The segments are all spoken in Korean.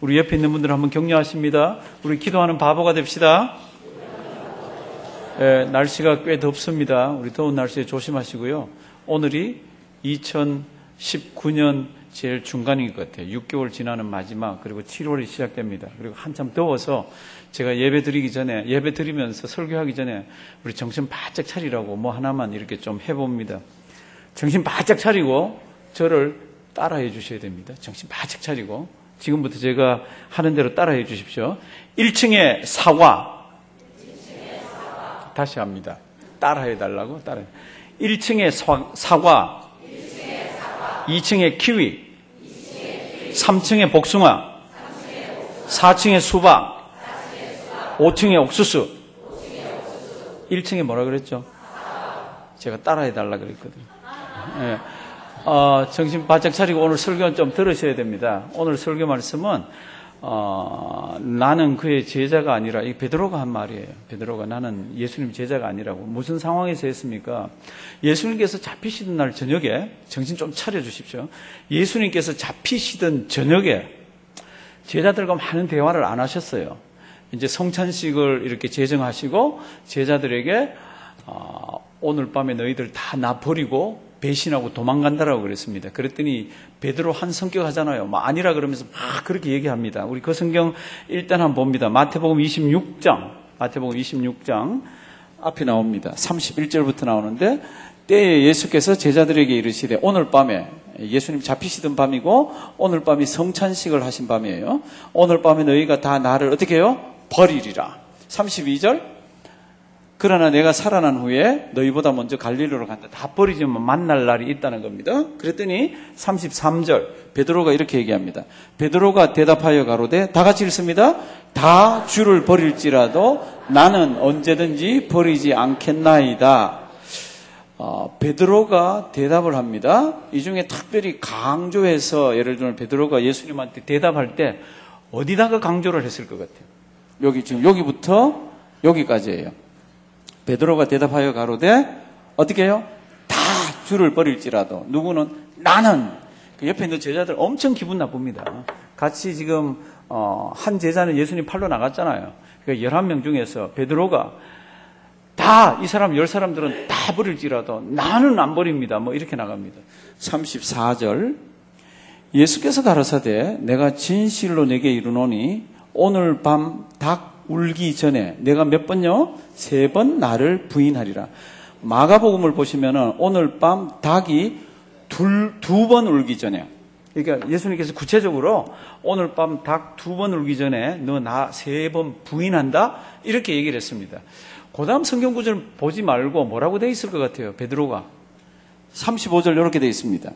우리 옆에 있는 분들 한번 격려하십니다. 우리 기도하는 바보가 됩시다. 날씨가 꽤 덥습니다. 우리 더운 날씨에 조심하시고요. 오늘이 2019년 제일 중간인 것 같아요. 6개월 지나는 마지막, 그리고 7월이 시작됩니다. 그리고 한참 더워서 제가 예배 드리면서 설교하기 전에 우리 정신 바짝 차리라고 뭐 하나만 이렇게 좀 해봅니다. 정신 바짝 차리고 저를 따라해 주셔야 됩니다. 정신 바짝 차리고 지금부터 제가 하는 대로 따라해 주십시오. 1층에 사과. 다시 합니다. 따라해 달라고. 1층에 사과. 2층에 키위. 3층에 복숭아. 4층에 수박. 5층에 옥수수. 1층에 뭐라 그랬죠? 제가 따라해 달라 그랬거든요. 네. 정신 바짝 차리고 오늘 설교는 좀 들으셔야 됩니다. 오늘 설교 말씀은 나는 그의 제자가 아니라, 이 베드로가 한 말이에요. 베드로가 나는 예수님 제자가 아니라고. 무슨 상황에서 했습니까? 예수님께서 잡히시던 날 저녁에, 정신 좀 차려주십시오. 예수님께서 잡히시던 저녁에 제자들과 많은 대화를 안 하셨어요. 이제 성찬식을 이렇게 제정하시고 제자들에게 오늘 밤에 너희들 다 나 버리고 배신하고 도망간다라고 그랬습니다. 그랬더니 베드로 한 성격 하잖아요. 아니라 그러면서 막 그렇게 얘기합니다. 우리 그 성경 일단 한번 봅니다. 마태복음 26장 앞에 나옵니다. 31절부터 나오는데, 때에 예수께서 제자들에게 이르시되, 오늘 밤에, 예수님 잡히시던 밤이고 오늘 밤이 성찬식을 하신 밤이에요. 오늘 밤에 너희가 다 나를 어떻게 해요? 버리리라. 32절, 그러나 내가 살아난 후에 너희보다 먼저 갈릴리로 간다. 다 버리지만 만날 날이 있다는 겁니다. 그랬더니 33절 베드로가 이렇게 얘기합니다. 베드로가 대답하여 가로되, 다 같이 읽습니다. 다 주를 버릴지라도 나는 언제든지 버리지 않겠나이다. 베드로가 대답을 합니다. 이 중에 특별히 강조해서, 예를 들면 베드로가 예수님한테 대답할 때 어디다가 강조를 했을 것 같아요? 지금 여기부터 여기까지예요. 베드로가 대답하여 가로되 어떻게 해요? 다 주를 버릴지라도. 누구는? 나는. 그 옆에 있는 제자들 엄청 기분 나쁩니다. 같이 지금 한 제자는 예수님 팔로 나갔잖아요. 그러니까 11명 중에서 베드로가 다 이 사람 10사람들은 다 버릴지라도 나는 안 버립니다. 뭐 이렇게 나갑니다. 34절, 예수께서 가라사대 내가 진실로 내게 이르노니 오늘 밤 닭 울기 전에 내가 몇 번요? 3번 나를 부인하리라. 마가복음을 보시면은 오늘 밤 닭이 두 번 울기 전에, 그러니까 예수님께서 구체적으로 오늘 밤 닭 2번 울기 전에 너 나 3번 부인한다? 이렇게 얘기를 했습니다. 그 다음 성경 구절 보지 말고 뭐라고 돼 있을 것 같아요? 베드로가 35절 이렇게 돼 있습니다.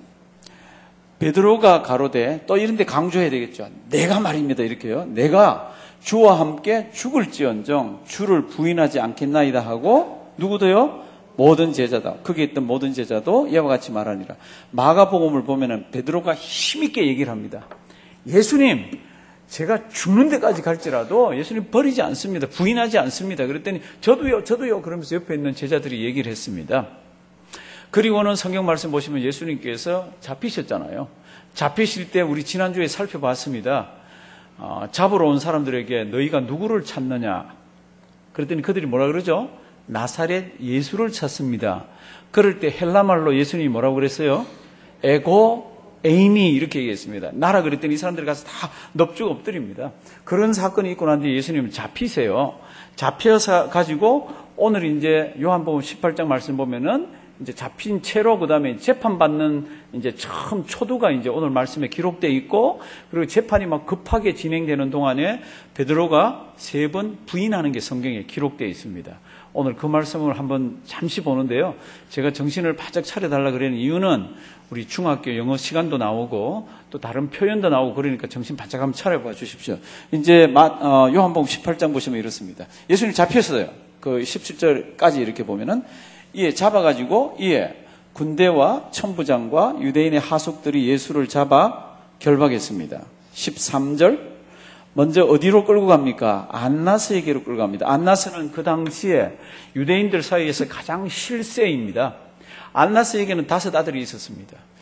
베드로가 가로되, 또 이런 데 강조해야 되겠죠. 내가 말입니다. 이렇게요. 내가 주와 함께 죽을지언정 주를 부인하지 않겠나이다 하고, 누구도요? 모든 제자다. 거기에 있던 모든 제자도 이와 같이 말하니라. 마가복음을 보면은 베드로가 힘있게 얘기를 합니다. 예수님, 제가 죽는 데까지 갈지라도 예수님 버리지 않습니다. 부인하지 않습니다. 그랬더니 저도요 그러면서 옆에 있는 제자들이 얘기를 했습니다. 그리고는 성경 말씀 보시면 예수님께서 잡히셨잖아요. 잡히실 때 우리 지난주에 살펴봤습니다. 잡으러 온 사람들에게 너희가 누구를 찾느냐? 그랬더니 그들이 뭐라 그러죠? 나사렛 예수를 찾습니다. 그럴 때 헬라말로 예수님이 뭐라고 그랬어요? 에고 에이미 이렇게 얘기했습니다. 나라 그랬더니 이 사람들이 가서 다 넙죽 엎드립니다. 그런 사건이 있고 난 뒤에 예수님은 잡히세요. 잡혀서 가지고 오늘 이제 요한복음 18장 말씀 보면은 이제 잡힌 채로 그다음에 재판받는 이제 처음 초두가 이제 오늘 말씀에 기록되어 있고, 그리고 재판이 막 급하게 진행되는 동안에 베드로가 3번 부인하는 게 성경에 기록되어 있습니다. 오늘 그 말씀을 한번 잠시 보는데요. 제가 정신을 바짝 차려달라 그러는 이유는 우리 중학교 영어 시간도 나오고 또 다른 표현도 나오고 그러니까 정신 바짝 한번 차려봐 주십시오. 이제 요한복음 18장 보시면 이렇습니다. 예수님 잡혔어요. 그 17절까지 이렇게 보면은 이에 잡아가지고 이에 군대와 천부장과 유대인의 하속들이 예수를 잡아 결박했습니다. 13절, 먼저 어디로 끌고 갑니까? 안나스에게로 끌고 갑니다. 안나스는 그 당시에 유대인들 사이에서 가장 실세입니다. 안나스에게는 5 아들이 있었습니다.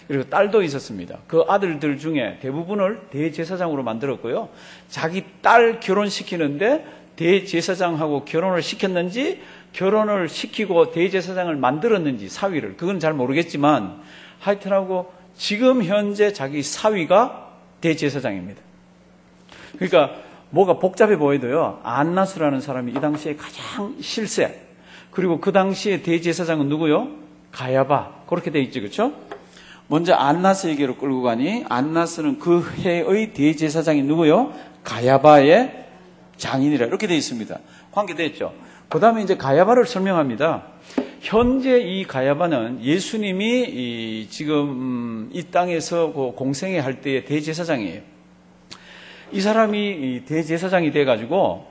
그리고 딸도 있었습니다. 그 아들들 중에 대부분을 대제사장으로 만들었고요. 자기 딸 결혼시키는데 대제사장하고 결혼을 시켰는지 결혼을 시키고 대제사장을 만들었는지 사위를 그건 잘 모르겠지만 하여튼하고 지금 현재 자기 사위가 대제사장입니다. 그러니까 뭐가 복잡해 보여도요. 안나스라는 사람이 이 당시에 가장 실세 그리고 그 당시에 대제사장은 누구요? 가야바 그렇게 돼 있죠. 그렇죠? 먼저 안나스에게로 끌고 가니 안나스는 그 해의 대제사장이 누구요? 가야바의 장인이라 이렇게 되어 있습니다. 관계되어 있죠. 그 다음에 이제 가야바를 설명합니다. 현재 이 가야바는 예수님이 지금 이 땅에서 공생애 할 때의 대제사장이에요. 이 사람이 대제사장이 돼가지고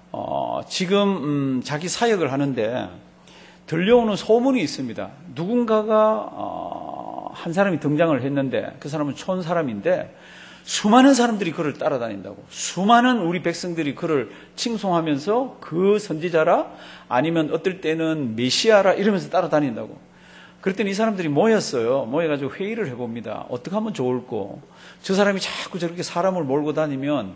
지금 자기 사역을 하는데 들려오는 소문이 있습니다. 누군가가 한 사람이 등장을 했는데 그 사람은 촌 사람인데 수많은 사람들이 그를 따라다닌다고. 수많은 우리 백성들이 그를 칭송하면서 그 선지자라 아니면 어떨 때는 메시아라 이러면서 따라다닌다고. 그랬더니 이 사람들이 모였어요. 모여가지고 회의를 해봅니다. 어떻게 하면 좋을까? 저 사람이 자꾸 저렇게 사람을 몰고 다니면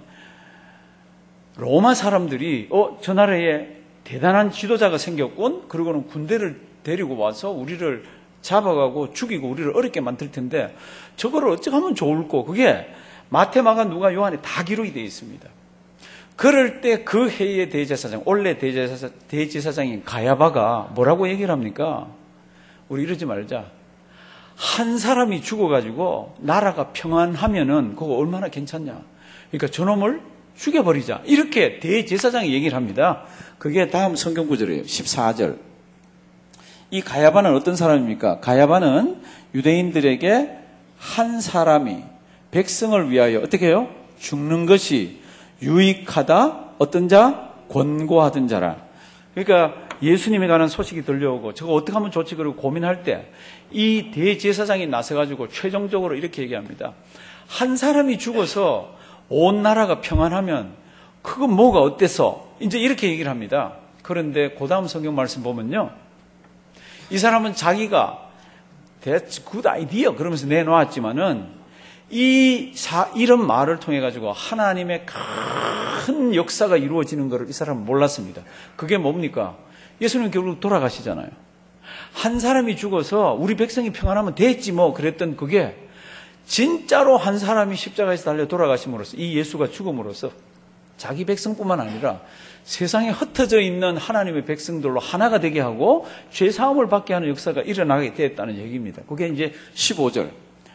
로마 사람들이 저 나라에 대단한 지도자가 생겼군. 그리고는 군대를 데리고 와서 우리를 잡아가고 죽이고 우리를 어렵게 만들 텐데 저거를 어떻게 하면 좋을까? 그게 마태, 마가, 누가, 요한에 다 기록이 되어 있습니다. 그럴 때 그 해의 대제사장, 원래 대제사장인 가야바가 뭐라고 얘기를 합니까? 우리 이러지 말자. 한 사람이 죽어가지고 나라가 평안하면은 그거 얼마나 괜찮냐. 그러니까 저놈을 죽여버리자. 이렇게 대제사장이 얘기를 합니다. 그게 다음 성경 구절이에요. 14절. 이 가야바는 어떤 사람입니까? 가야바는 유대인들에게 한 사람이 백성을 위하여 어떻게 해요? 죽는 것이 유익하다. 어떤 자? 권고하던 자라. 그러니까 예수님에 관한 소식이 들려오고 저거 어떻게 하면 좋지 그러고 고민할 때 이 대제사장이 나서가지고 최종적으로 이렇게 얘기합니다. 한 사람이 죽어서 온 나라가 평안하면 그건 뭐가 어때서? 이제 이렇게 얘기를 합니다. 그런데 그 다음 성경 말씀 보면요. 이 사람은 자기가 That's good idea 그러면서 내놓았지만은 이런 말을 통해 가지고 하나님의 큰 역사가 이루어지는 것을 이 사람은 몰랐습니다. 그게 뭡니까? 예수님 결국 돌아가시잖아요. 한 사람이 죽어서 우리 백성이 평안하면 됐지 뭐 그랬던 그게 진짜로 한 사람이 십자가에서 달려 돌아가심으로써 이 예수가 죽음으로써 자기 백성뿐만 아니라 세상에 흩어져 있는 하나님의 백성들로 하나가 되게 하고 죄사함을 받게 하는 역사가 일어나게 됐다는 얘기입니다. 그게 이제 15절.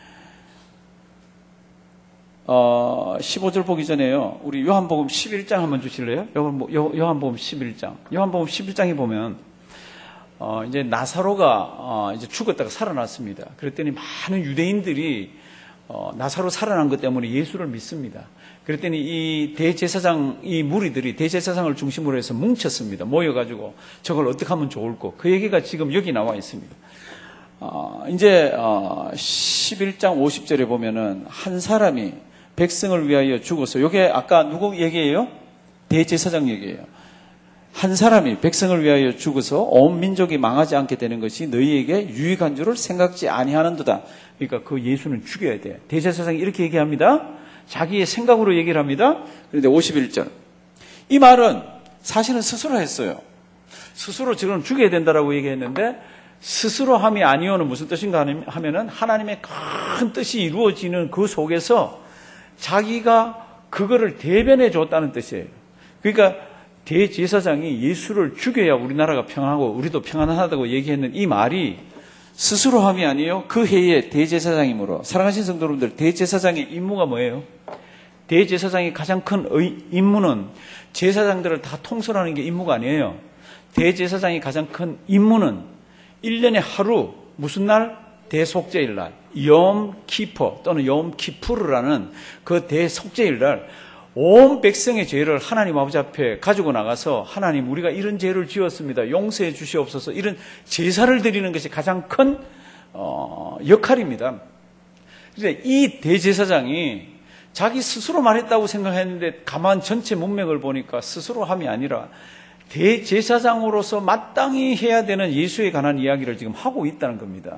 15절 보기 전에요. 우리 요한복음 11장 한번 주실래요? 요한복음 11장. 요한복음 11장에 보면 이제 나사로가 이제 죽었다가 살아났습니다. 그랬더니 많은 유대인들이 나사로 살아난 것 때문에 예수를 믿습니다. 그랬더니 이 대제사장, 이 무리들이 대제사장을 중심으로 해서 뭉쳤습니다. 모여가지고 저걸 어떻게 하면 좋을까? 그 얘기가 지금 여기 나와 있습니다. 이제 11장 50절에 보면은 한 사람이 백성을 위하여 죽어서, 이게 아까 누구 얘기예요? 대제사장 얘기예요. 한 사람이 백성을 위하여 죽어서 온 민족이 망하지 않게 되는 것이 너희에게 유익한 줄을 생각지 아니하는도다. 그러니까 그 예수는 죽여야 돼. 대제사장이 이렇게 얘기합니다. 자기의 생각으로 얘기를 합니다. 그런데 51절. 이 말은 사실은 스스로 했어요. 스스로 지금 죽여야 된다라고 얘기했는데 스스로 함이 아니오는 무슨 뜻인가 하면은 하나님의 큰 뜻이 이루어지는 그 속에서 자기가 그거를 대변해 줬다는 뜻이에요. 그러니까 대제사장이 예수를 죽여야 우리나라가 평안하고 우리도 평안하다고 얘기했는 이 말이 스스로 함이 아니에요. 그 해의 대제사장이므로. 사랑하신 성도 여러분들, 대제사장의 임무가 뭐예요? 대제사장의 가장 큰 임무는 제사장들을 다 통솔하는 게 임무가 아니에요. 대제사장의 가장 큰 임무는 1년에 하루, 무슨 날? 대속죄일 날, 염 키퍼 또는 염 키푸르라는 그 대속죄일 날 온 백성의 죄를 하나님 아버지 앞에 가지고 나가서 하나님 우리가 이런 죄를 지었습니다. 용서해 주시옵소서. 이런 제사를 드리는 것이 가장 큰 역할입니다. 그런데 이 대제사장이 자기 스스로 말했다고 생각했는데 가만 전체 문맥을 보니까 스스로 함이 아니라 대제사장으로서 마땅히 해야 되는 예수에 관한 이야기를 지금 하고 있다는 겁니다.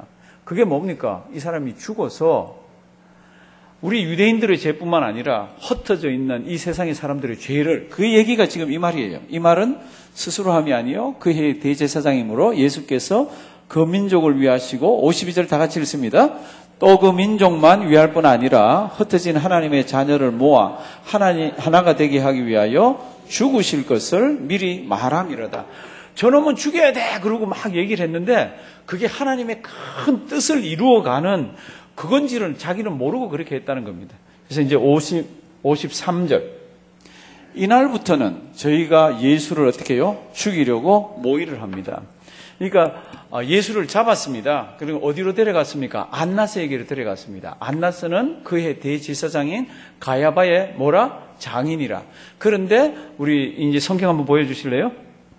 그게 뭡니까? 이 사람이 죽어서 우리 유대인들의 죄뿐만 아니라 흩어져 있는 이 세상의 사람들의 죄를, 그 얘기가 지금 이 말이에요. 이 말은 스스로 함이 아니요 그의 대제사장이므로 예수께서 그 민족을 위하시고 52절 다 같이 읽습니다. 또 그 민족만 위할 뿐 아니라 흩어진 하나님의 자녀를 모아 하나가 되게 하기 위하여 죽으실 것을 미리 말함이로다. 저놈은 죽여야 돼! 그러고 막 얘기를 했는데 그게 하나님의 큰 뜻을 이루어가는 그건지는 자기는 모르고 그렇게 했다는 겁니다. 그래서 이제 53절. 이날부터는 저희가 예수를 어떻게 해요? 죽이려고 모의를 합니다. 그러니까 예수를 잡았습니다. 그리고 어디로 데려갔습니까? 안나스에게로 데려갔습니다. 안나스는 그의 대제사장인 가야바의 뭐라? 장인이라. 그런데 우리 이제 성경 한번 보여주실래요?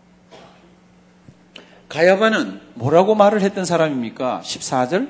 가야바는 뭐라고 말을 했던 사람입니까? 14절.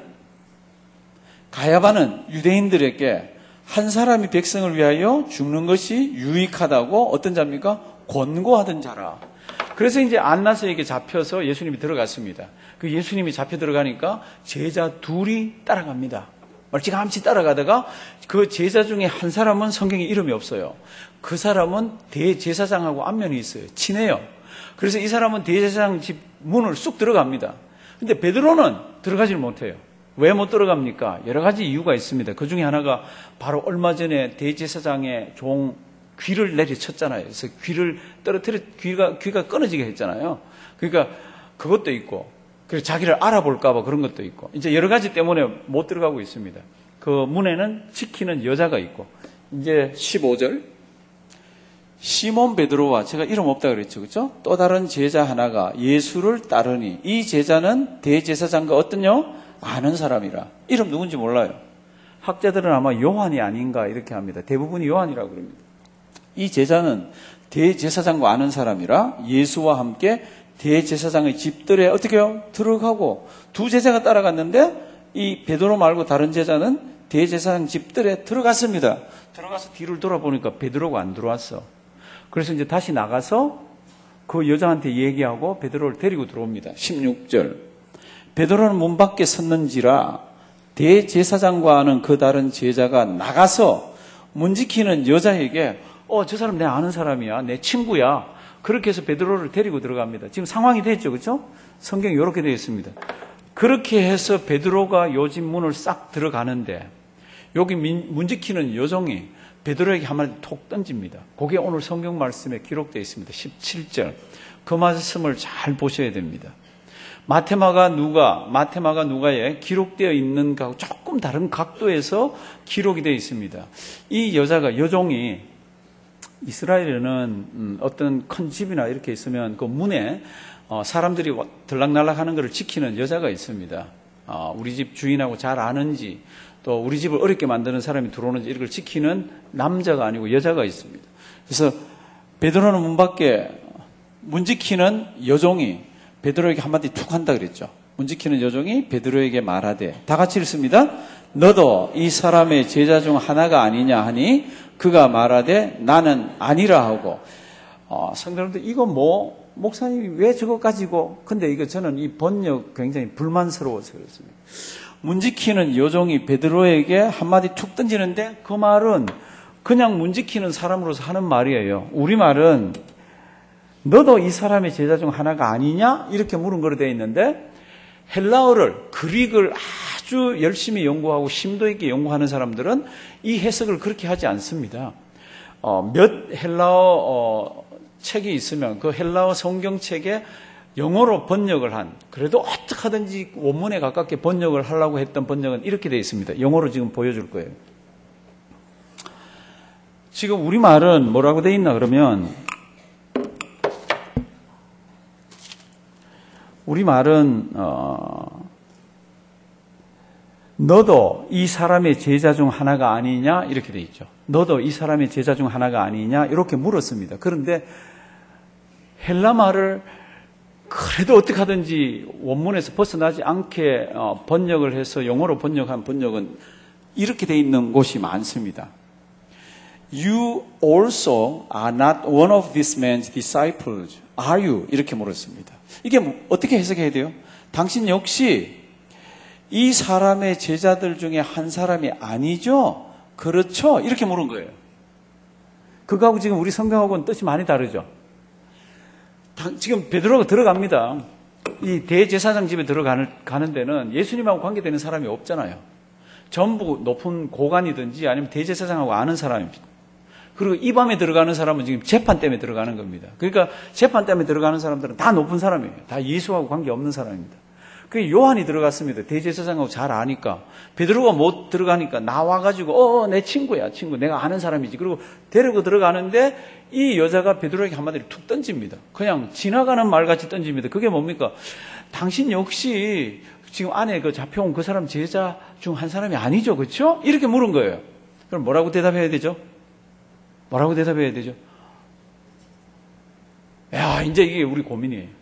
가야바는 유대인들에게 한 사람이 백성을 위하여 죽는 것이 유익하다고 어떤 자입니까? 권고하던 자라. 그래서 이제 안나스에게 잡혀서 예수님이 들어갔습니다. 그 예수님이 잡혀 들어가니까 제자 둘이 따라갑니다. 멀찌감치 따라가다가 그 제자 중에 한 사람은 성경에 이름이 없어요. 그 사람은 대제사장하고 안면이 있어요. 친해요. 그래서 이 사람은 대제사장 집 문을 쑥 들어갑니다. 근데 베드로는 들어가질 못해요. 왜 못 들어갑니까? 여러 가지 이유가 있습니다. 그 중에 하나가 바로 얼마 전에 대제사장의 종 귀를 내리쳤잖아요. 그래서 귀를 떨어뜨려 귀가 끊어지게 했잖아요. 그러니까 그것도 있고, 그리고 자기를 알아볼까봐 그런 것도 있고, 이제 여러 가지 때문에 못 들어가고 있습니다. 그 문에는 지키는 여자가 있고, 이제 15절. 시몬 베드로와 제가 이름 없다 그랬죠, 그렇죠? 또 다른 제자 하나가 예수를 따르니 이 제자는 대제사장과 어떤요? 아는 사람이라. 이름 누군지 몰라요. 학자들은 아마 요한이 아닌가 이렇게 합니다. 대부분이 요한이라고 그럽니다. 이 제자는 대제사장과 아는 사람이라 예수와 함께 대제사장의 집들에 어떻게 해요? 들어가고 두 제자가 따라갔는데 이 베드로 말고 다른 제자는 대제사장 집들에 들어갔습니다. 들어가서 뒤를 돌아보니까 베드로가 안 들어왔어. 그래서 이제 다시 나가서 그 여자한테 얘기하고 베드로를 데리고 들어옵니다. 16절. 베드로는 문 밖에 섰는지라 대제사장과 하는 그 다른 제자가 나가서 문 지키는 여자에게 저 사람 내 아는 사람이야. 내 친구야. 그렇게 해서 베드로를 데리고 들어갑니다. 지금 상황이 됐죠. 그렇죠? 성경이 이렇게 되어 있습니다. 그렇게 해서 베드로가 요 집 문을 싹 들어가는데 여기 문 지키는 여종이 베드로에게 한마디 톡 던집니다. 그게 오늘 성경 말씀에 기록되어 있습니다. 17절. 그 말씀을 잘 보셔야 됩니다. 마테마가 누가에 기록되어 있는 것하고 조금 다른 각도에서 기록이 되어 있습니다. 이 여종이 이스라엘에는 어떤 큰 집이나 이렇게 있으면 그 문에 사람들이 들락날락 하는 것을 지키는 여자가 있습니다. 우리 집 주인하고 잘 아는지 또 우리 집을 어렵게 만드는 사람이 들어오는지 이걸 지키는 남자가 아니고 여자가 있습니다. 그래서 베드로는 문 밖에 문 지키는 여종이 베드로에게 한마디 툭 한다 그랬죠. 문 지키는 여종이 베드로에게 말하되 다 같이 읽습니다. 너도 이 사람의 제자 중 하나가 아니냐 하니 그가 말하되 나는 아니라 하고 성도님들 이거 목사님이 왜 저거 가지고 근데 이거 저는 이 번역 굉장히 불만스러워서 그렇습니다. 문 지키는 여종이 베드로에게 한마디 툭 던지는데 그 말은 그냥 문 지키는 사람으로서 하는 말이에요. 우리말은 너도 이 사람의 제자 중 하나가 아니냐? 이렇게 물은 거로 되어 있는데 헬라어를 그릭을 아주 열심히 연구하고 심도 있게 연구하는 사람들은 이 해석을 그렇게 하지 않습니다. 몇 헬라어 책이 있으면 그 헬라어 성경책에 영어로 번역을 한 그래도 어떻게 하든지 원문에 가깝게 번역을 하려고 했던 번역은 이렇게 되어 있습니다. 영어로 지금 보여줄 거예요. 지금 우리말은 뭐라고 되어 있나 그러면 우리말은 너도 이 사람의 제자 중 하나가 아니냐 이렇게 되어 있죠. 너도 이 사람의 제자 중 하나가 아니냐 이렇게 물었습니다. 그런데 헬라말을 그래도 어떻게 하든지 원문에서 벗어나지 않게 번역을 해서 영어로 번역한 번역은 이렇게 되어 있는 곳이 많습니다. You also are not one of this man's disciples, are you? 이렇게 물었습니다. 이게 어떻게 해석해야 돼요? 당신 역시 이 사람의 제자들 중에 한 사람이 아니죠? 그렇죠? 이렇게 물은 거예요. 그거하고 지금 우리 성경하고는 뜻이 많이 다르죠? 지금 베드로가 들어갑니다. 이 대제사장 집에 들어가는 데는 예수님하고 관계되는 사람이 없잖아요. 전부 높은 고관이든지 아니면 대제사장하고 아는 사람입니다. 그리고 이 밤에 들어가는 사람은 지금 재판 때문에 들어가는 겁니다. 그러니까 재판 때문에 들어가는 사람들은 다 높은 사람이에요. 다 예수하고 관계없는 사람입니다. 그 요한이 들어갔습니다. 대제사장하고 잘 아니까. 베드로가 못 들어가니까 나와가지고 내 친구야 친구 내가 아는 사람이지. 그리고 데리고 들어가는데 이 여자가 베드로에게 한마디를 툭 던집니다. 그냥 지나가는 말같이 던집니다. 그게 뭡니까? 당신 역시 지금 안에 그 잡혀온 그 사람 제자 중 한 사람이 아니죠, 그렇죠? 이렇게 물은 거예요. 그럼 뭐라고 대답해야 되죠? 뭐라고 대답해야 되죠? 야, 이제 이게 우리 고민이에요.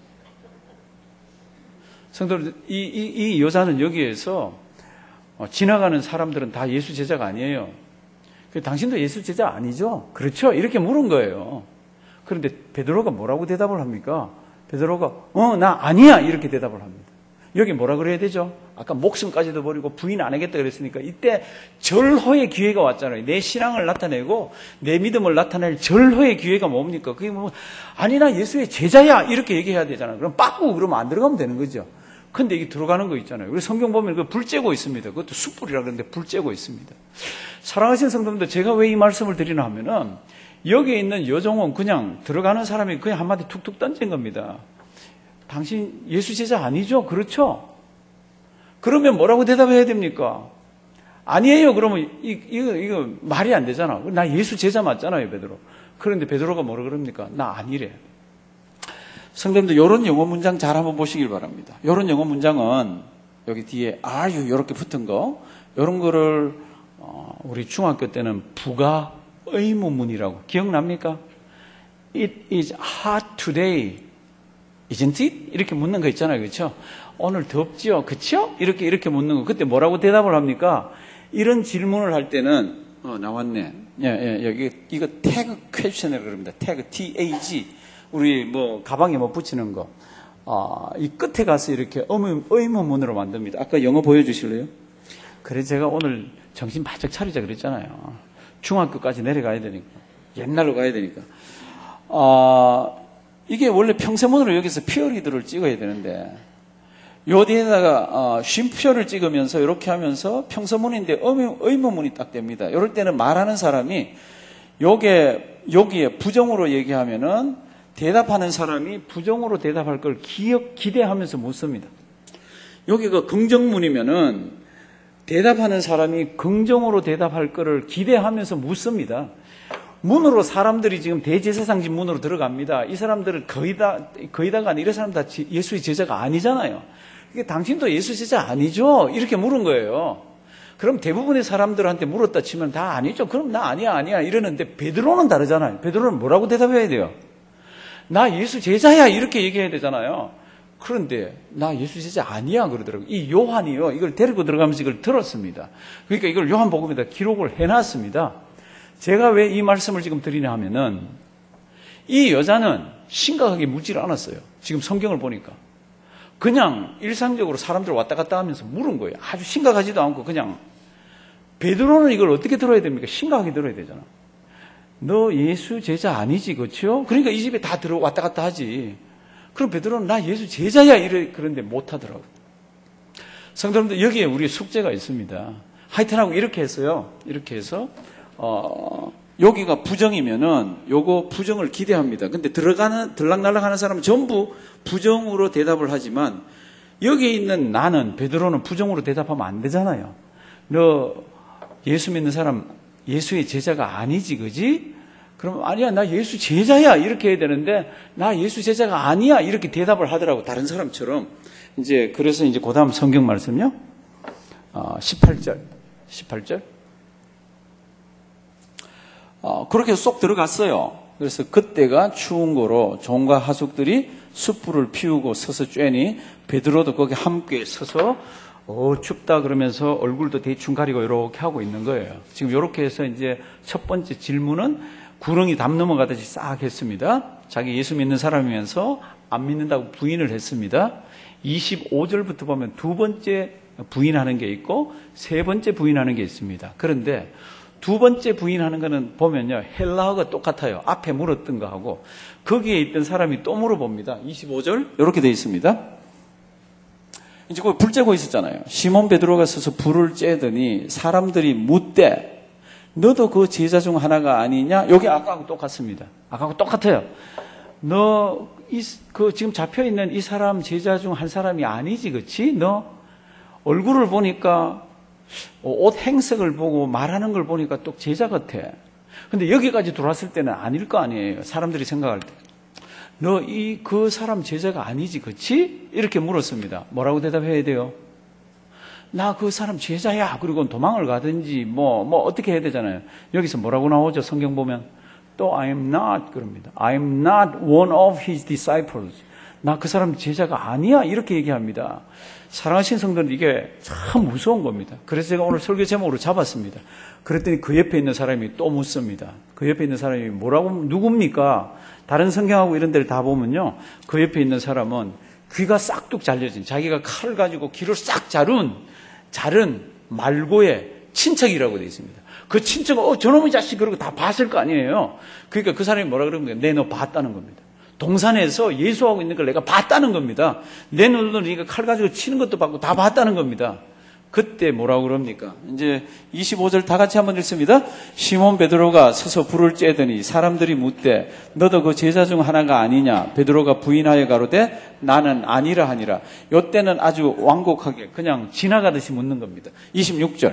성도들, 이 여자는 여기에서 지나가는 사람들은 다 예수 제자가 아니에요. 당신도 예수 제자 아니죠? 그렇죠? 이렇게 물은 거예요. 그런데 베드로가 뭐라고 대답을 합니까? 베드로가 나 아니야 이렇게 대답을 합니다. 여기 뭐라 그래야 되죠? 아까 목숨까지도 버리고 부인 안 하겠다 그랬으니까 이때 절호의 기회가 왔잖아요. 내 신앙을 나타내고 내 믿음을 나타낼 절호의 기회가 뭡니까? 그게 뭐 아니 나 예수의 제자야 이렇게 얘기해야 되잖아요. 그럼 빠꾸고 그러면 안 들어가면 되는 거죠. 근데 이게 들어가는 거 있잖아요. 우리 성경 보면 그 불 쬐고 있습니다. 그것도 숯불이라 그러는데 불 쬐고 있습니다. 사랑하시는 성도님들, 제가 왜 이 말씀을 드리나 하면은 여기에 있는 여종은 그냥 들어가는 사람이 그냥 한마디 툭툭 던진 겁니다. 당신 예수 제자 아니죠? 그렇죠? 그러면 뭐라고 대답해야 됩니까? 아니에요. 그러면 이거 말이 안 되잖아. 나 예수 제자 맞잖아요, 베드로. 그런데 베드로가 뭐라 그럽니까? 나 아니래. 성도님들, 이런 영어 문장 잘 한번 보시길 바랍니다. 이런 영어 문장은 여기 뒤에 are you 이렇게 붙은 거, 이런 거를 우리 중학교 때는 부가 의문문이라고 기억납니까? It is hot today, isn't it? 이렇게 묻는 거 있잖아요, 그렇죠? 오늘 덥지요, 그렇죠? 이렇게 묻는 거. 그때 뭐라고 대답을 합니까? 이런 질문을 할 때는 나왔네. 여기 이거 태그 퀘스천이라고 그럽니다. 태그 TAG. 우리 뭐 가방에 뭐 붙이는 거. 이 끝에 가서 이렇게 의문문으로 만듭니다. 아까 영어 보여주실래요? 그래서 제가 오늘 정신 바짝 차리자 그랬잖아요. 중학교까지 내려가야 되니까. 옛날로 가야 되니까. 이게 원래 평서문으로 여기서 피어리드를 찍어야 되는데 요 뒤에다가 쉼표를 찍으면서 이렇게 하면서 평서문인데 의문문이 딱 됩니다. 이럴 때는 말하는 사람이 여기에 부정으로 얘기하면은 대답하는 사람이 부정으로 대답할 걸 기대하면서 못 씁니다. 여기가 긍정문이면은 대답하는 사람이 긍정으로 대답할 거를 기대하면서 못 씁니다. 문으로 사람들이 지금 대제사장 집 문으로 들어갑니다. 이 사람들은 거의 다가 아니라 이런 사람 다 예수의 제자가 아니잖아요. 이게 당신도 예수 제자 아니죠? 이렇게 물은 거예요. 그럼 대부분의 사람들한테 물었다 치면 다 아니죠. 그럼 나 아니야 이러는데 베드로는 다르잖아요. 베드로는 뭐라고 대답해야 돼요? 나 예수 제자야 이렇게 얘기해야 되잖아요. 그런데 나 예수 제자 아니야 그러더라고요. 이 요한이요 이걸 데리고 들어가면서 이걸 들었습니다. 그러니까 이걸 요한복음에다 기록을 해놨습니다. 제가 왜 이 말씀을 지금 드리냐 하면은 이 여자는 심각하게 묻질 않았어요. 지금 성경을 보니까 그냥 일상적으로 사람들 왔다 갔다 하면서 물은 거예요. 아주 심각하지도 않고 그냥. 베드로는 이걸 어떻게 들어야 됩니까? 심각하게 들어야 되잖아. 너 예수 제자 아니지, 그렇죠? 그러니까 이 집에 다 왔다 갔다 하지. 그럼 베드로는 나 예수 제자야 그런데 못 하더라고. 성도님들, 여기에 우리 숙제가 있습니다. 하여튼하고 이렇게 했어요. 이렇게 해서 여기가 부정이면은 요거 부정을 기대합니다. 근데 들락날락하는 사람은 전부 부정으로 대답을 하지만 여기에 있는 나는 베드로는 부정으로 대답하면 안 되잖아요. 너 예수 믿는 사람 예수의 제자가 아니지, 그지? 그럼 아니야, 나 예수 제자야 이렇게 해야 되는데 나 예수 제자가 아니야 이렇게 대답을 하더라고, 다른 사람처럼. 이제 그래서 이제 그다음 성경 말씀요. 18절. 그렇게 쏙 들어갔어요. 그래서 그때가 추운 거로 종과 하숙들이 숯불을 피우고 서서 쬐니 베드로도 거기 함께 서서 춥다 그러면서 얼굴도 대충 가리고 이렇게 하고 있는 거예요. 지금 이렇게 해서 이제 첫 번째 질문은 구렁이 담 넘어가듯이 싹 했습니다. 자기 예수 믿는 사람이면서 안 믿는다고 부인을 했습니다. 25절부터 보면 두 번째 부인하는 게 있고 세 번째 부인하는 게 있습니다. 그런데 두 번째 부인하는 거는 보면요, 헬라어가 똑같아요. 앞에 물었던 거하고 거기에 있던 사람이 또 물어봅니다. 25절 이렇게 되어 있습니다. 이제 그 불 쬐고 있었잖아요. 시몬 베드로가 서서 불을 쬐더니 사람들이 묻되 너도 그 제자 중 하나가 아니냐? 여기 아까하고 똑같습니다. 아까하고 똑같아요. 너 지금 잡혀 있는 이 사람 제자 중 한 사람이 아니지, 그렇지? 너 얼굴을 보니까 옷 행색을 보고 말하는 걸 보니까 또 제자 같아. 근데 여기까지 들어왔을 때는 아닐 거 아니에요. 사람들이 생각할 때. 너 그 사람 제자가 아니지, 그치? 이렇게 물었습니다. 뭐라고 대답해야 돼요? 나 그 사람 제자야. 그리고 도망을 가든지 뭐 어떻게 해야 되잖아요. 여기서 뭐라고 나오죠? 성경 보면 또 I am not 그럽니다. I am not one of his disciples. 나 그 사람 제자가 아니야. 이렇게 얘기합니다. 사랑하신 성도는 이게 참 무서운 겁니다. 그래서 제가 오늘 설교 제목으로 잡았습니다. 그랬더니 그 옆에 있는 사람이 또 묻습니다. 그 옆에 있는 사람이 누굽니까? 다른 성경하고 이런 데를 다 보면요, 그 옆에 있는 사람은 귀가 싹둑 잘려진, 자기가 칼을 가지고 귀를 싹 자른 말고의 친척이라고 되어 있습니다. 그 친척은 저놈의 자식 그러고 다 봤을 거 아니에요. 그러니까 그 사람이 뭐라 그러면 내 너 봤다는 겁니다. 동산에서 예수하고 있는 걸 내가 봤다는 겁니다. 내 눈으로 네가 칼 가지고 치는 것도 봤고 다 봤다는 겁니다. 그때 뭐라고 그럽니까? 이제 25절 다 같이 한번 읽습니다. 시몬 베드로가 서서 불을 쬐더니 사람들이 묻되 너도 그 제자 중 하나가 아니냐? 베드로가 부인하여 가로되 나는 아니라 하니라. 이때는 아주 완곡하게 그냥 지나가듯이 묻는 겁니다. 26절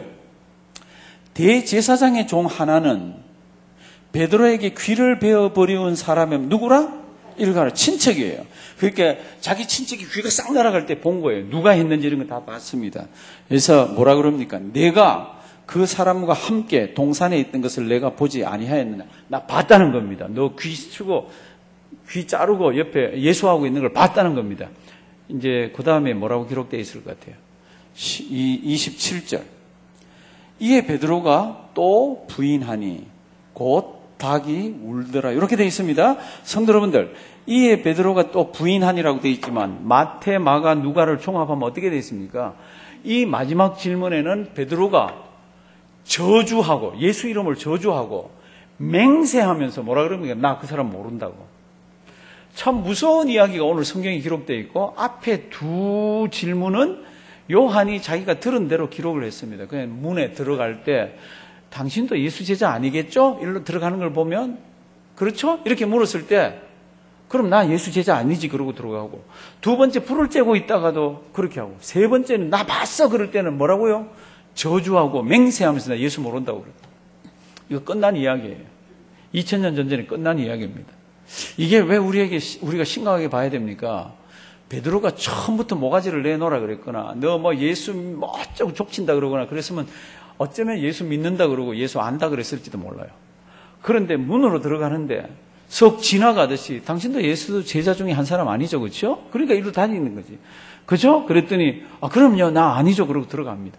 대제사장의 종 하나는 베드로에게 귀를 베어버리운 사람의 누구라? 일가라 친척이에요. 그러니까 자기 친척이 귀가 싹 날아갈 때 본 거예요. 누가 했는지 이런 거 다 봤습니다. 그래서 뭐라 그럽니까? 내가 그 사람과 함께 동산에 있던 것을 내가 보지 아니하였느냐? 나 봤다는 겁니다. 너 귀 쓰고 귀 자르고 옆에 예수하고 있는 걸 봤다는 겁니다. 이제 그 다음에 뭐라고 기록되어 있을 것 같아요? 27절 이에 베드로가 또 부인하니 곧 닭이 울더라. 이렇게 되어 있습니다. 성도 여러분들, 이에 베드로가 또 부인하니라고 되어 있지만 마태, 마가, 누가를 종합하면 어떻게 되어 있습니까? 이 마지막 질문에는 베드로가 저주하고 예수 이름을 저주하고 맹세하면서 뭐라 그럽니까? 나 그 사람 모른다고. 참 무서운 이야기가 오늘 성경에 기록되어 있고 앞에 두 질문은 요한이 자기가 들은 대로 기록을 했습니다. 그냥 문에 들어갈 때 당신도 예수 제자 아니겠죠? 일로 들어가는 걸 보면 그렇죠? 이렇게 물었을 때 그럼 나 예수 제자 아니지 그러고 들어가고 두 번째 불을 쬐고 있다가도 그렇게 하고 세 번째는 나 봤어 그럴 때는 뭐라고요? 저주하고 맹세하면서 나 예수 모른다고 그래요. 이거 끝난 이야기예요. 2000년 전에 끝난 이야기입니다. 이게 왜 우리가 심각하게 봐야 됩니까? 베드로가 처음부터 모가지를 내놓으라 그랬거나 너 뭐 예수 뭐 어쩌고 족친다 그러거나 그랬으면 어쩌면 예수 믿는다 그러고 예수 안다 그랬을지도 몰라요. 그런데 문으로 들어가는데 석 지나가듯이 당신도 예수 제자 중에 한 사람 아니죠, 그렇죠? 그러니까 이리로 다니는 거지, 그렇죠? 그랬더니 그럼요, 나 아니죠, 그러고 들어갑니다.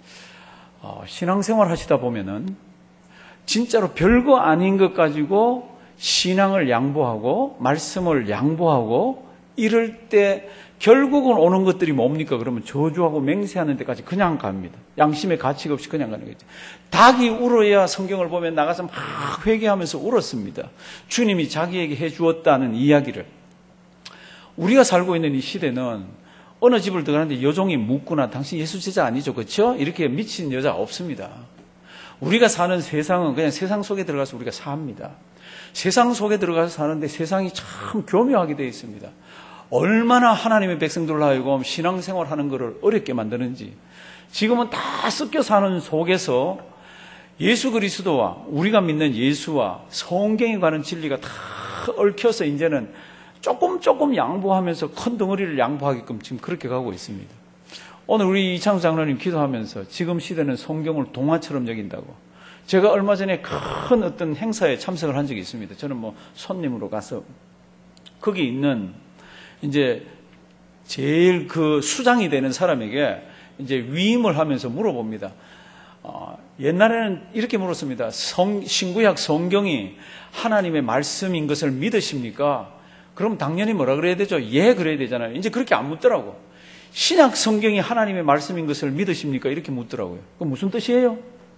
신앙생활 하시다 보면은 진짜로 별거 아닌 것 가지고 신앙을 양보하고 말씀을 양보하고 이럴 때 결국은 오는 것들이 뭡니까? 그러면 저주하고 맹세하는 데까지 그냥 갑니다. 양심의 가치가 없이 그냥 가는 거죠. 닭이 울어야 성경을 보면 나가서 막 회개하면서 울었습니다. 주님이 자기에게 해주었다는 이야기를. 우리가 살고 있는 이 시대는 어느 집을 들어가는데 여종이 묻구나. 당신 예수 제자 아니죠? 그렇죠? 이렇게 미친 여자 없습니다. 우리가 사는 세상은 그냥 세상 속에 들어가서 우리가 삽니다. 세상 속에 들어가서 사는데 세상이 참 교묘하게 되어 있습니다. 얼마나 하나님의 백성들로 하여금 신앙생활 하는 것을 어렵게 만드는지. 지금은 다 섞여 사는 속에서 예수 그리스도와 우리가 믿는 예수와 성경에 관한 진리가 다 얽혀서 이제는 조금 양보하면서 큰 덩어리를 양보하게끔 지금 그렇게 가고 있습니다. 오늘 우리 이창수 장로님 기도하면서 지금 시대는 성경을 동화처럼 여긴다고. 제가 얼마 전에 큰 어떤 행사에 참석을 한 적이 있습니다. 저는 뭐 손님으로 가서 거기 있는 이제 제일 그 수장이 되는 사람에게 이제 위임을 하면서 물어봅니다. 옛날에는 이렇게 물었습니다. 신구약 성경이 하나님의 말씀인 것을 믿으십니까? 그럼 당연히 뭐라 그래야 되죠? 예, 그래야 되잖아요. 이제 그렇게 안 묻더라고. 신약 성경이 하나님의 말씀인 것을 믿으십니까? 이렇게 묻더라고요. 그건 무슨 뜻이에요?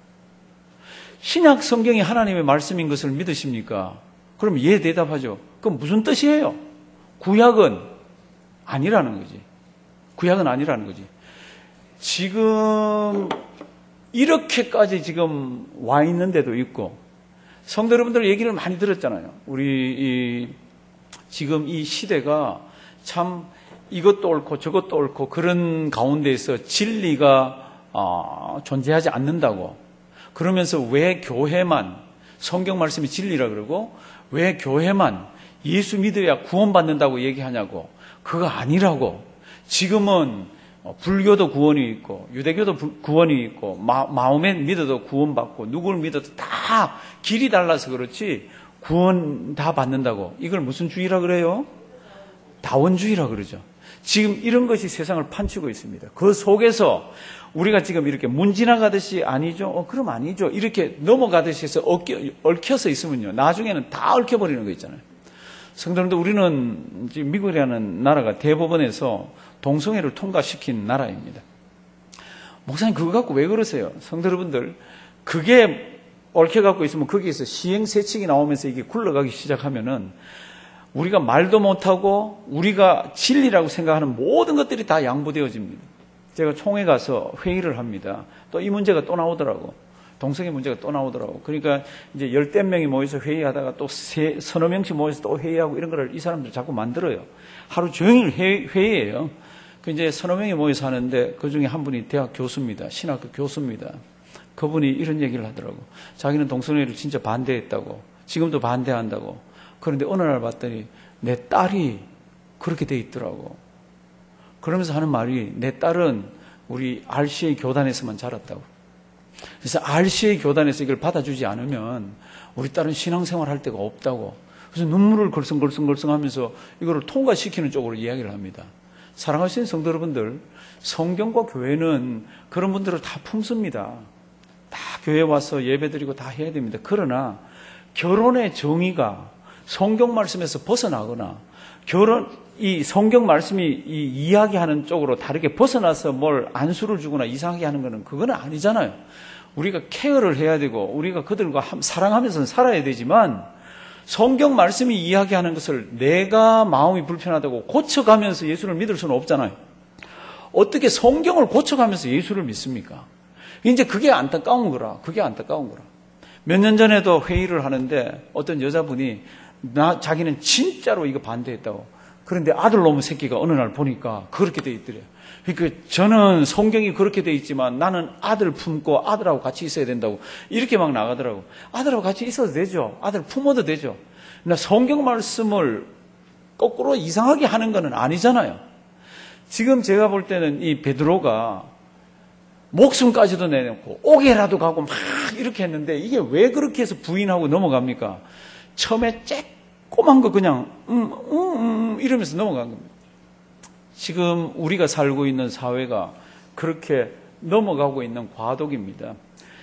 신약 성경이 하나님의 말씀인 것을 믿으십니까? 그럼 예 대답하죠. 그럼 무슨 뜻이에요? 구약은 아니라는 거지. 구약은 아니라는 거지. 지금 이렇게까지 지금 와 있는 데도 있고, 성도 여러분들 얘기를 많이 들었잖아요. 지금 이 시대가 참 이것도 옳고 저것도 옳고 그런 가운데에서 진리가 존재하지 않는다고. 그러면서 왜 교회만 성경 말씀이 진리라 그러고 왜 교회만 예수 믿어야 구원받는다고 얘기하냐고. 그거 아니라고. 지금은 불교도 구원이 있고 유대교도 구원이 있고 마음에 믿어도 구원받고 누구를 믿어도 다 길이 달라서 그렇지 구원 다 받는다고. 이걸 무슨 주의라 그래요? 다원주의라 그러죠. 지금 이런 것이 세상을 판치고 있습니다. 그 속에서 우리가 지금 이렇게 문 지나가듯이 아니죠? 그럼 아니죠. 이렇게 넘어가듯이 해서 얽혀서 있으면요. 나중에는 다 얽혀버리는 거 있잖아요. 성도님들, 우리는 지금 미국이라는 나라가 대법원에서 동성애를 통과시킨 나라입니다. 목사님 그거 갖고 왜 그러세요? 성도 여러분들, 그게 얽혀갖고 있으면 거기에서 시행세칙이 나오면서 이게 굴러가기 시작하면은 우리가 말도 못하고 우리가 진리라고 생각하는 모든 것들이 다 양보되어집니다. 제가 총회 가서 회의를 합니다. 또 이 문제가 또 나오더라고. 동성애 문제가 또 나오더라고. 그러니까 이제 10대 명이 모여서 회의하다가 또 서너 명씩 모여서 또 회의하고 이런 거를 이 사람들 자꾸 만들어요. 하루 종일 회의예요. 그 이제 서너 명이 모여서 하는데 그 중에 한 분이 대학 교수입니다. 신학교 교수입니다. 그분이 이런 얘기를 하더라고. 자기는 동성애를 진짜 반대했다고. 지금도 반대한다고. 그런데 어느 날 봤더니 내 딸이 그렇게 돼 있더라고. 그러면서 하는 말이 내 딸은 우리 RCA 교단에서만 자랐다고. 그래서 RCA 교단에서 이걸 받아주지 않으면 우리 딸은 신앙생활 할 데가 없다고. 그래서 눈물을 걸썽걸썽 하면서 이거를 통과시키는 쪽으로 이야기를 합니다. 사랑하시는 성도 여러분들, 성경과 교회는 그런 분들을 다 품습니다. 다 교회 와서 예배드리고 다 해야 됩니다. 그러나 결혼의 정의가 성경 말씀에서 벗어나거나 이 성경 말씀이 이야기하는 쪽으로 다르게 벗어나서 뭘 안수를 주거나 이상하게 하는 거는 그거는 아니잖아요. 우리가 케어를 해야 되고 우리가 그들과 사랑하면서 살아야 되지만 성경 말씀이 이야기하는 것을 내가 마음이 불편하다고 고쳐가면서 예수를 믿을 수는 없잖아요. 어떻게 성경을 고쳐가면서 예수를 믿습니까? 이제 그게 안타까운 거라. 몇 년 전에도 회의를 하는데 어떤 여자분이 자기는 진짜로 이거 반대했다고. 그런데 아들놈의 새끼가 어느 날 보니까 그렇게 돼 있더래요. 그러니까 저는 성경이 그렇게 돼 있지만 나는 아들 품고 아들하고 같이 있어야 된다고 이렇게 막 나가더라고. 아들하고 같이 있어도 되죠. 아들 품어도 되죠. 그러나 성경 말씀을 거꾸로 이상하게 하는 건 아니잖아요. 지금 제가 볼 때는 이 베드로가 목숨까지도 내놓고 옥에라도 가고 막 이렇게 했는데 이게 왜 그렇게 해서 부인하고 넘어갑니까? 처음에 쬐꼬만 거 그냥 이러면서 넘어간 겁니다. 지금 우리가 살고 있는 사회가 그렇게 넘어가고 있는 과도기입니다.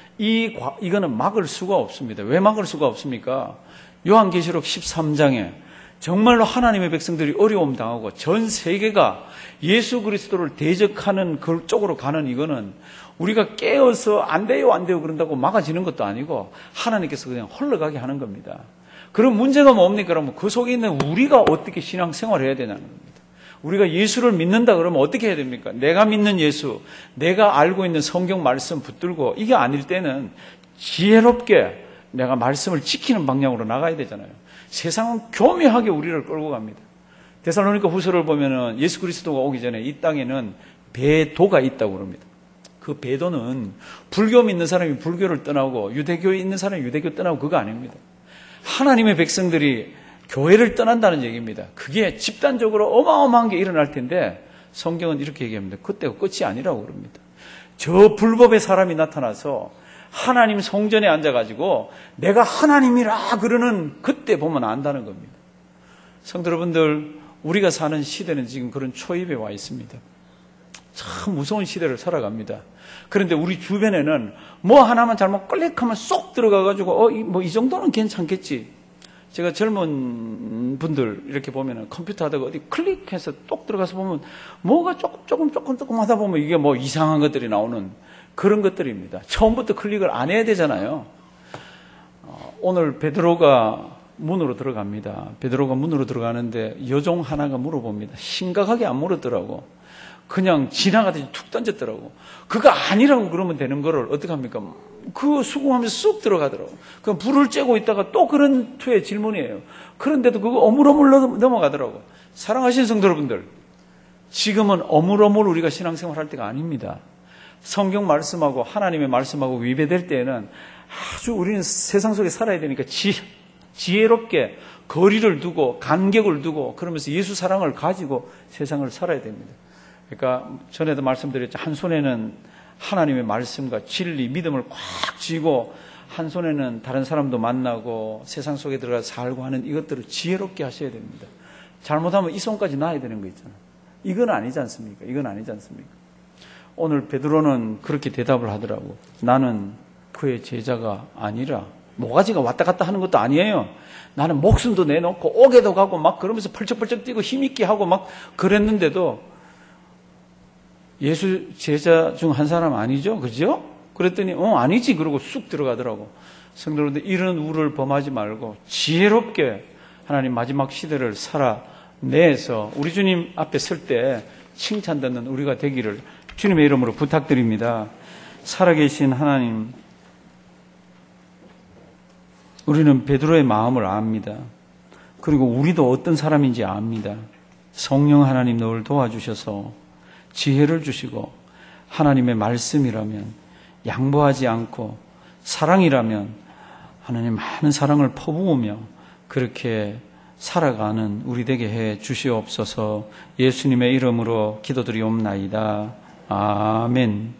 이거는 막을 수가 없습니다. 왜 막을 수가 없습니까? 요한계시록 13장에 정말로 하나님의 백성들이 어려움 당하고 전 세계가 예수 그리스도를 대적하는 그 쪽으로 가는 이거는 우리가 깨어서 안 돼요 그런다고 막아지는 것도 아니고 하나님께서 그냥 흘러가게 하는 겁니다. 그럼 문제가 뭡니까? 그러면 그 속에 있는 우리가 어떻게 신앙생활을 해야 되냐는 겁니다. 우리가 예수를 믿는다 그러면 어떻게 해야 됩니까? 내가 믿는 예수, 내가 알고 있는 성경 말씀 붙들고 이게 아닐 때는 지혜롭게 내가 말씀을 지키는 방향으로 나가야 되잖아요. 세상은 교묘하게 우리를 끌고 갑니다. 데살로니가 후서를 보면은 예수 그리스도가 오기 전에 이 땅에는 배도가 있다고 그럽니다. 그 배도는 불교 믿는 사람이 불교를 떠나고 유대교에 있는 사람이 유대교 떠나고 그거 아닙니다. 하나님의 백성들이 교회를 떠난다는 얘기입니다. 그게 집단적으로 어마어마한 게 일어날 텐데 성경은 이렇게 얘기합니다. 그때가 끝이 아니라고 그럽니다. 저 불법의 사람이 나타나서 하나님 성전에 앉아가지고 내가 하나님이라 그러는 그때 보면 안다는 겁니다. 성도 여러분들, 우리가 사는 시대는 지금 그런 초입에 와 있습니다. 참 무서운 시대를 살아갑니다. 그런데 우리 주변에는 뭐 하나만 잘못 끌릭하면 쏙 들어가가지고 이 정도는 괜찮겠지. 제가 젊은 분들 이렇게 보면은 컴퓨터 하다가 어디 클릭해서 똑 들어가서 보면 뭐가 조금 하다 보면 이게 뭐 이상한 것들이 나오는 그런 것들입니다. 처음부터 클릭을 안 해야 되잖아요. 오늘 베드로가 문으로 들어갑니다. 베드로가 문으로 들어가는데 여종 하나가 물어봅니다. 심각하게 안 물었더라고. 그냥 지나가듯이 툭 던졌더라고. 그거 아니라고 그러면 되는 거를 어떻게 합니까? 그 수긍하면서 쑥 들어가더라고. 그럼 불을 쬐고 있다가 또 그런 투의 질문이에요. 그런데도 그거 어물어물 넘어가더라고. 사랑하시는 성도 여러분들, 지금은 어물어물 우리가 신앙생활 할 때가 아닙니다. 성경 말씀하고 하나님의 말씀하고 위배될 때에는 아주 우리는 세상 속에 살아야 되니까 지혜롭게 거리를 두고 간격을 두고 그러면서 예수 사랑을 가지고 세상을 살아야 됩니다. 그러니까 전에도 말씀드렸죠. 한 손에는 하나님의 말씀과 진리, 믿음을 꽉 쥐고 한 손에는 다른 사람도 만나고 세상 속에 들어가 살고 하는 이것들을 지혜롭게 하셔야 됩니다. 잘못하면 이 손까지 놔야 되는 거 있잖아요. 이건 아니지 않습니까? 이건 아니지 않습니까? 오늘 베드로는 그렇게 대답을 하더라고. 나는 그의 제자가 아니라 모가지가 왔다 갔다 하는 것도 아니에요. 나는 목숨도 내놓고 옥에도 가고 막 그러면서 펄쩍펄쩍 뛰고 힘있게 하고 막 그랬는데도 예수 제자 중 한 사람 아니죠? 그죠? 그랬더니 아니지 그러고 쑥 들어가더라고. 성도들은 이런 우를 범하지 말고 지혜롭게 하나님 마지막 시대를 살아내서 우리 주님 앞에 설 때 칭찬 듣는 우리가 되기를 주님의 이름으로 부탁드립니다. 살아계신 하나님, 우리는 베드로의 마음을 압니다. 그리고 우리도 어떤 사람인지 압니다. 성령 하나님 늘 도와주셔서 지혜를 주시고 하나님의 말씀이라면 양보하지 않고 사랑이라면 하나님 많은 사랑을 퍼부으며 그렇게 살아가는 우리 되게 해 주시옵소서. 예수님의 이름으로 기도드리옵나이다. 아멘.